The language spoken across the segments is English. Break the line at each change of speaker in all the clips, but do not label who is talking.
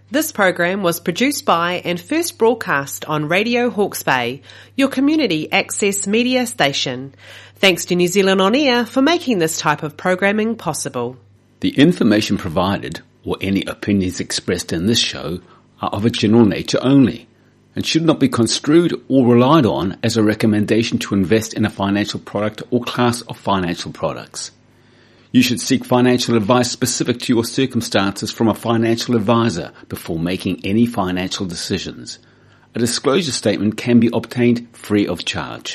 This program was produced by and first broadcast on Radio Hawke's Bay, your community access media station. Thanks to New Zealand On Air for making this type of programming possible.
The information provided or any opinions expressed in this show are of a general nature only and should not be construed or relied on as a recommendation to invest in a financial product or class of financial products. You should seek financial advice specific to your circumstances from a financial advisor before making any financial decisions. A disclosure statement can be obtained free of charge.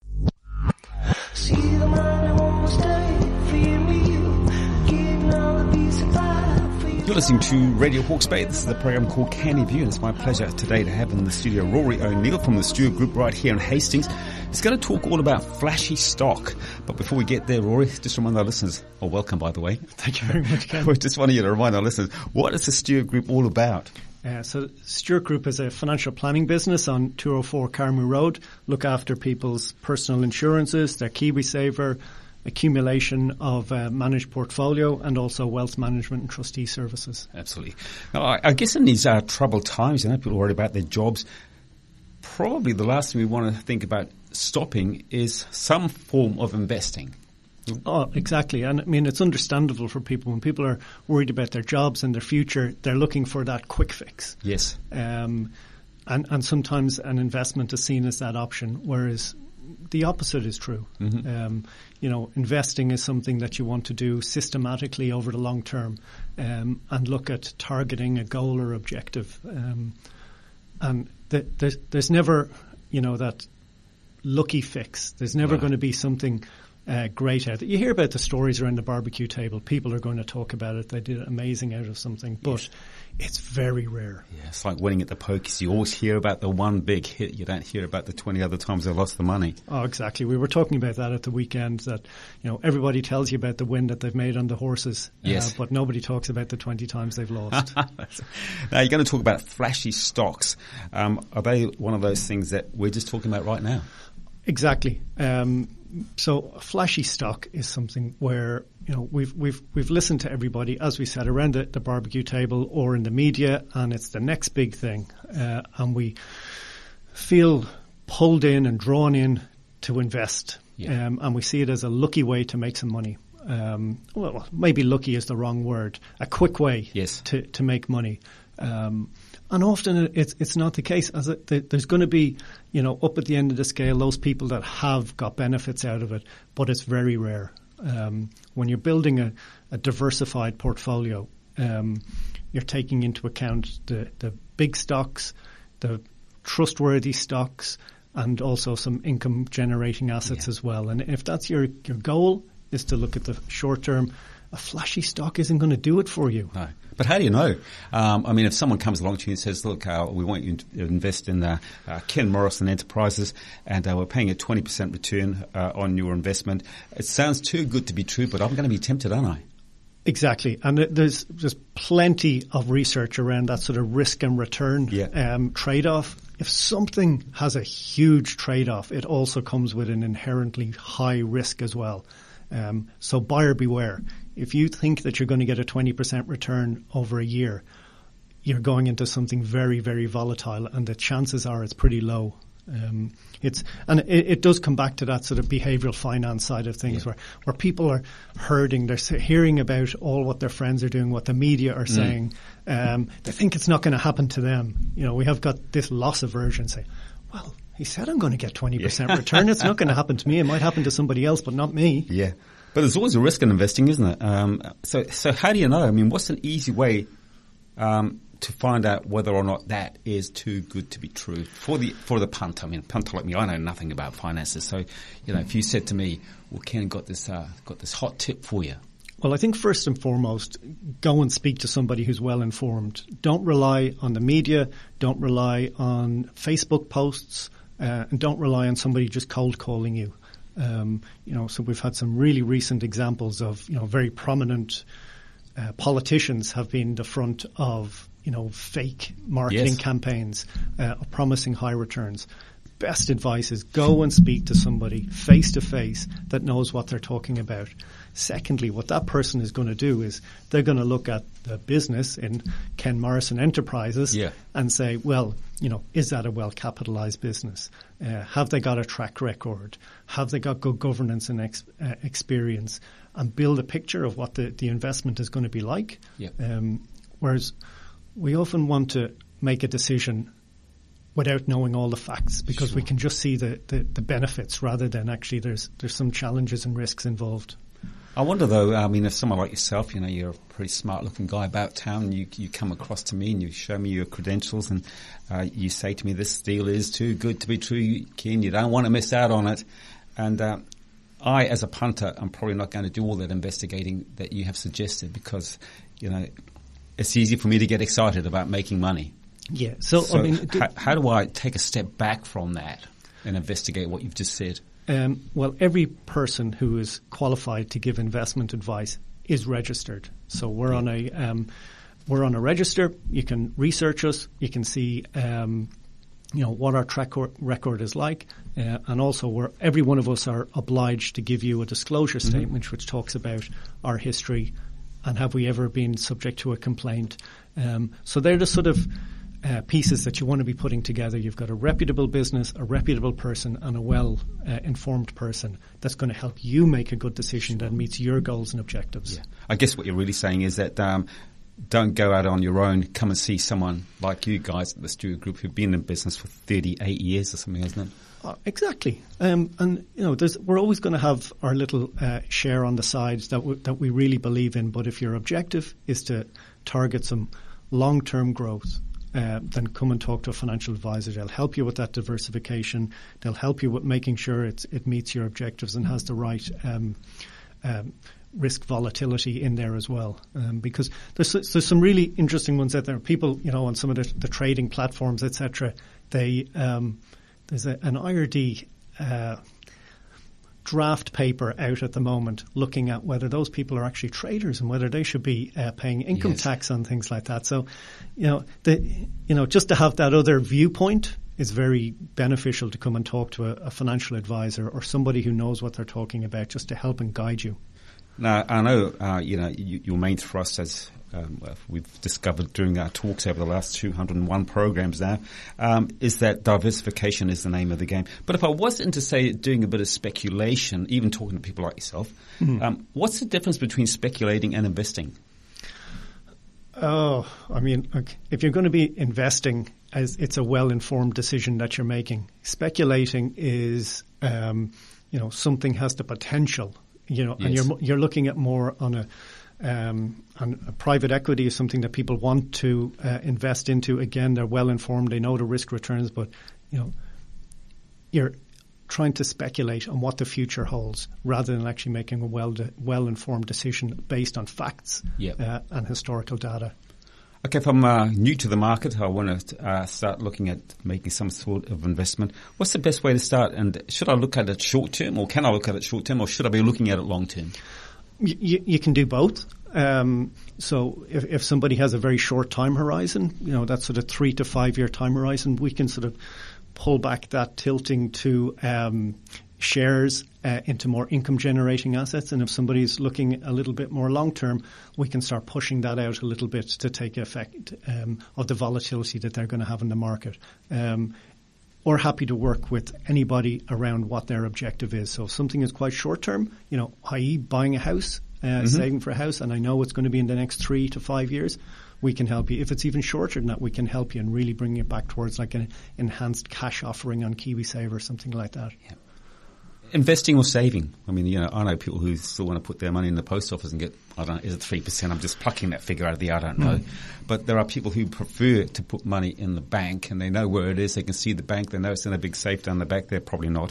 You're listening to Radio Hawke's Bay. This is the program called Canny View, and it's my pleasure today to have in the studio Rory O'Neill from the Stewart Group right here in Hastings. He's going to talk all about flashy stock. But before we get there, Rory, just remind our listeners, welcome by the way.
Thank you very much, Ken.
We just wanted you to remind our listeners, what is the Stewart Group all about?
So Stewart Group is a financial planning business on 204 Carmu Road. Look after people's personal insurances, their KiwiSaver, accumulation of managed portfolio, and also wealth management and trustee services.
Absolutely. Now, I guess in these troubled times, people are worried about their jobs. Probably the last thing we want to think about stopping is some form of investing.
Oh, exactly. And I mean, it's understandable for people. When people are worried about their jobs and their future, they're looking for that quick fix.
Yes.
And sometimes an investment is seen as that option, whereas the opposite is true. Mm-hmm. Investing is something that you want to do systematically over the long term, and look at targeting a goal or objective. And there's never, that lucky fix. There's never going to be something great out there. You hear about the stories around the barbecue table. People are going to talk about it. They did amazing out of something, but it's very rare.
Yeah, it's like winning at the pokies. You always hear about the one big hit. You don't hear about the 20 other times they lost the money.
Oh, exactly. We were talking about that at the weekend, that everybody tells you about the win that they've made on the horses, but nobody talks about the 20 times they've lost.
Now, you're going to talk about flashy stocks. Are they one of those things that we're just talking about right now?
Exactly. So a flashy stock is something where we've listened to everybody, as we said, around the barbecue table or in the media, and it's the next big thing, and we feel pulled in and drawn in to invest, and we see it as a lucky way to make some money. Well, maybe lucky is the wrong word. A quick way to make money. And often it's not the case. There's going to be, up at the end of the scale, those people that have got benefits out of it, but it's very rare. When you're building a diversified portfolio, you're taking into account the big stocks, the trustworthy stocks, and also some income generating assets as well. And if that's your goal, is to look at the short term, a flashy stock isn't going to do it for you.
No. But how do you know? If someone comes along to you and says, look, we want you to invest in Ken Morrison Enterprises, and we're paying a 20% return on your investment. It sounds too good to be true, but I'm going to be tempted, aren't I?
Exactly. And there's plenty of research around that sort of risk and return trade-off. If something has a huge trade-off, it also comes with an inherently high risk as well. So buyer beware. If you think that you're going to get a 20% return over a year, you're going into something very, very volatile, and the chances are it's pretty low. It does come back to that sort of behavioral finance side of things, where people are herding, they're hearing about all what their friends are doing, what the media are saying. They think it's not going to happen to them. We have got this loss aversion. Say, well, he said I'm going to get 20% return. It's not going to happen to me. It might happen to somebody else, but not me.
Yeah. But there's always a risk in investing, isn't it? So how do you know? What's an easy way to find out whether or not that is too good to be true for the punter? Punter like me, I know nothing about finances. So, if you said to me, "Well, Ken, got this hot tip for you."
Well, I think first and foremost, go and speak to somebody who's well informed. Don't rely on the media. Don't rely on Facebook posts, and don't rely on somebody just cold calling you. So we've had some really recent examples of, very prominent politicians have been the front of, fake marketing campaigns promising high returns. best advice is go and speak to somebody face to face that knows what they're talking about. Secondly, what that person is going to do is they're going to look at the business in Ken Morrison Enterprises and say, well, is that a well-capitalized business? Have they got a track record? Have they got good governance and experience? And build a picture of what the investment is going to be like. Whereas we often want to make a decision without knowing all the facts because we can just see the benefits rather than actually there's some challenges and risks involved.
I wonder though, if someone like yourself, you're a pretty smart looking guy about town, you come across to me and you show me your credentials and you say to me, this deal is too good to be true, Ken, you don't want to miss out on it. And I, as a punter, I'm probably not going to do all that investigating that you have suggested because, it's easy for me to get excited about making money.
Yeah.
So how do I take a step back from that and investigate what you've just said?
Well, every person who is qualified to give investment advice is registered. So we're on a register. You can research us. You can see, what our track record is like, and also every one of us are obliged to give you a disclosure statement which talks about our history and have we ever been subject to a complaint. So they're the sort of pieces that you want to be putting together. You've got a reputable business, a reputable person, and a well-informed person that's going to help you make a good decision that meets your goals and objectives.
Yeah. I guess what you're really saying is that don't go out on your own. Come and see someone like you guys at the Stewart Group who've been in business for 38 years or something, isn't it?
Exactly. And we're always going to have our little share on the sides that we really believe in. But if your objective is to target some long-term growth, then come and talk to a financial advisor. They'll help you with that diversification. They'll help you with making sure it meets your objectives and has the right risk volatility in there as well. Because there's some really interesting ones out there. People, on some of the trading platforms, etc. There's an IRD draft paper out at the moment looking at whether those people are actually traders and whether they should be paying income tax on things like that. So, just to have that other viewpoint is very beneficial to come and talk to a financial advisor or somebody who knows what they're talking about just to help and guide you.
Now, I know, your main thrust, as we've discovered during our talks over the last 201 programs now, is that diversification is the name of the game. But if I was into, say, doing a bit of speculation, even talking to people like yourself, what's the difference between speculating and investing?
If you're going to be investing, it's a well-informed decision that you're making. Speculating is, something has the potential, and you're looking at more on a private equity is something that people want to invest into. Again, they're well informed; they know the risk returns, but you're trying to speculate on what the future holds rather than actually making a well informed decision based on facts and historical data.
Okay, if I'm new to the market, I want to start looking at making some sort of investment. What's the best way to start? And should I look at it short term, or can I look at it short term, or should I be looking at it long term?
You can do both. So if somebody has a very short time horizon, that sort of 3 to 5 year time horizon, we can sort of pull back that tilting to shares into more income generating assets. And if somebody's looking a little bit more long term, we can start pushing that out a little bit to take effect of the volatility that they're going to have in the market. Or happy to work with anybody around what their objective is. So if something is quite short term, i.e. buying a house, saving for a house, and I know it's going to be in the next 3 to 5 years, we can help you. If it's even shorter than that, we can help you and really bring it back towards like an enhanced cash offering on KiwiSaver or something like that. Yeah.
Investing or saving? I know people who still want to put their money in the post office and get, is it 3%? I'm just plucking that figure out of the air, I don't know. But there are people who prefer to put money in the bank and they know where it is. They can see the bank. They know it's in a big safe down the back there. Probably not.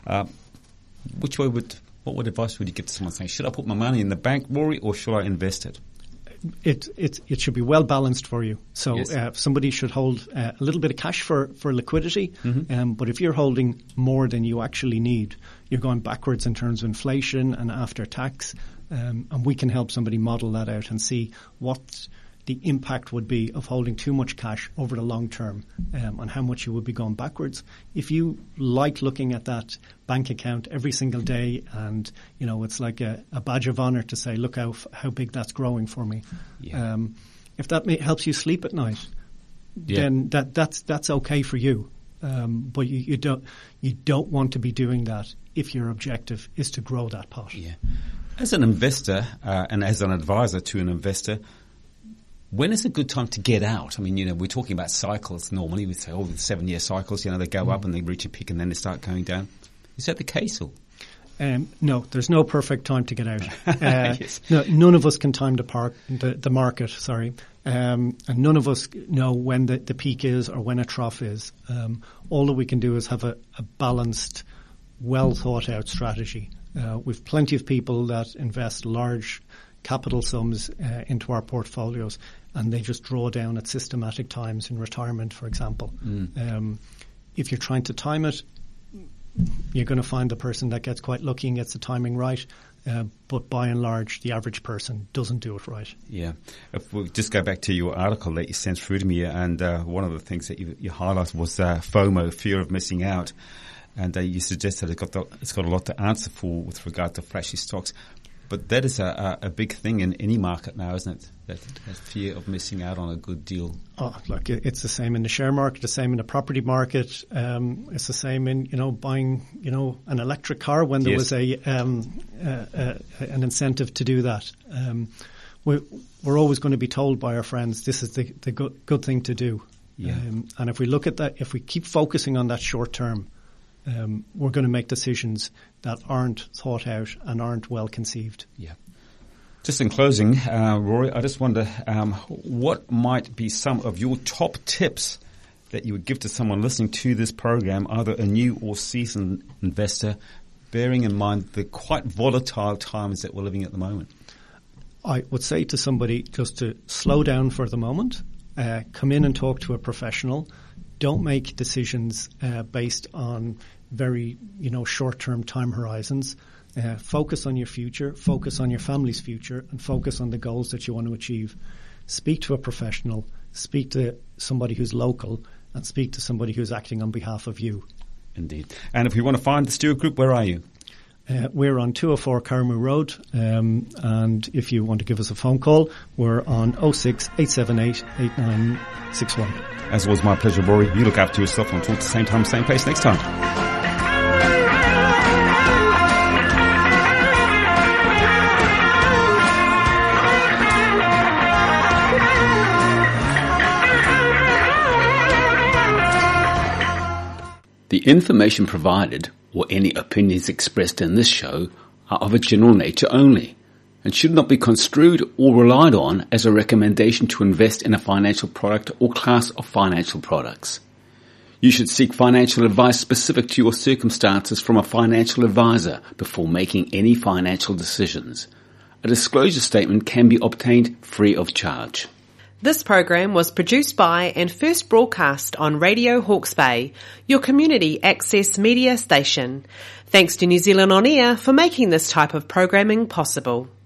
What advice would you give to someone saying, should I put my money in the bank, Rory, or should I invest it?
It should be well balanced for you. So somebody should hold a little bit of cash for liquidity, but if you're holding more than you actually need, you're going backwards in terms of inflation and after tax, and we can help somebody model that out and see what the impact would be of holding too much cash over the long term, and how much you would be going backwards. If you like looking at that bank account every single day, and it's like a badge of honor to say, look how big that's growing for me.
Yeah.
If that helps you sleep at night, then that's okay for you. But you don't want to be doing that if your objective is to grow that pot.
Yeah. As an investor and as an advisor to an investor, when is a good time to get out? I mean, we're talking about cycles normally. We say, the 7-year cycles, they go up and they reach a peak and then they start going down. Is that the case? Or?
No, there's no perfect time to get out.
Yes.
No, none of us can time the market, sorry. And none of us know when the peak is or when a trough is. All that we can do is have a balanced, well thought out strategy. We've plenty of people that invest large capital sums into our portfolios, and they just draw down at systematic times in retirement, for example. If you're trying to time it, you're going to find the person that gets quite lucky and gets the timing right. But by and large, the average person doesn't do it right.
Yeah. If we just go back to your article that you sent through to me, and one of the things that you highlighted was FOMO, fear of missing out. And you suggested it's got a lot to answer for with regard to flashy stocks. But that is a big thing in any market now, isn't it? That fear of missing out on a good deal.
Oh, look, it's the same in the share market, the same in the property market. It's the same in, buying, an electric car when there was an incentive to do that. We're always going to be told by our friends, this is the good thing to do.
Yeah.
And if we look at that, if we keep focusing on that short term, we're going to make decisions that aren't thought out and aren't well conceived.
Yeah. Just in closing, Rory, I just wonder what might be some of your top tips that you would give to someone listening to this program, either a new or seasoned investor, bearing in mind the quite volatile times that we're living at the moment?
I would say to somebody just to slow down for the moment, come in and talk to a professional. Don't make decisions based on very, short-term time horizons. Focus on your future, focus on your family's future, and focus on the goals that you want to achieve. Speak to a professional, speak to somebody who's local, and speak to somebody who's acting on behalf of you.
Indeed. And if you want to find the Stewart Group, where are you?
We're on 204 Carmoo Road, and if you want to give us a phone call, we're on 06 878 8961.
As always, my pleasure, Rory. You look after yourself, and we'll talk at the same time, same place next time.
The information provided or any opinions expressed in this show are of a general nature only and should not be construed or relied on as a recommendation to invest in a financial product or class of financial products. You should seek financial advice specific to your circumstances from a financial advisor before making any financial decisions. A disclosure statement can be obtained free of charge.
This program was produced by and first broadcast on Radio Hawke's Bay, your community access media station. Thanks to New Zealand On Air for making this type of programming possible.